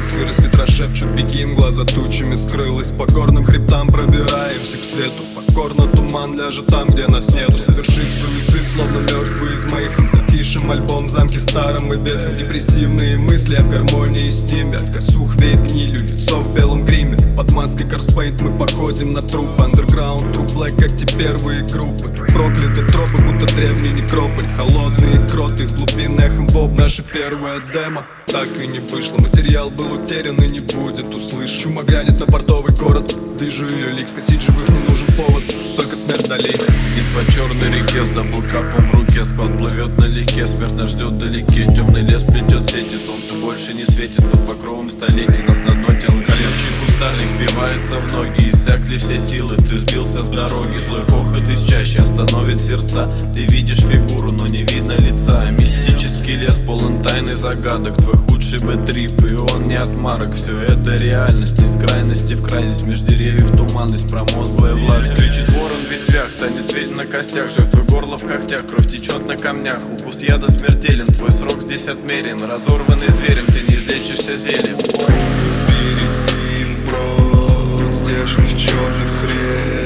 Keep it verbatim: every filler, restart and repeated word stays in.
сырость, ветра шепчут, бегим, глаза тучами скрылась. По горным хребтам пробираемся к свету. Покорно туман ляжет там, где нас нету. Совершить суицид, словно мертвый из моих. Запишем альбом в замке старом и ветхом. Депрессивные мысли, а в гармонии с ними. От косух веет гнилью, лицо в белом гриме. Под маской Корспейнт мы походим на труп. Андерграунд, труп блэк, как те первые группы. Прокляты тропы, будто древний некрополь. Холодные кроты из глубин эхом боб. Наше первое демо так и не вышло. Материал был утерян и не будет услышан. Чума глянет на портовый город. Вижу ее лик, скосить живых не нужен повод. Только смерть долей. Из-под черной реки с даблкапом в руке. Склад плывет налегке, смерть нас ждет вдалеке. Темный лес плетет сети, солнце больше не светит. Под покровом столетий нас на дно тел колючий кустарник впивается в ноги. Иссякли все силы, ты сбился с дороги. Злой хохот из чаще остановит сердца. Ты видишь фигуру, но не видно лица. Мистический лес полон тайн и загадок. Твой худший бэтрип, и он не отмарок. Все это реальность, из крайности в крайность. Меж деревьев туманность, промозглая влажность. Кричит ворон в ветвях, танец ведь на костях. Жертвы горло в когтях, кровь течет на камнях. Укус яда смертелен, твой срок здесь отмерен. Разорванный зверем, ты не излечишься зельем. Перейти вброд здешних черных рек.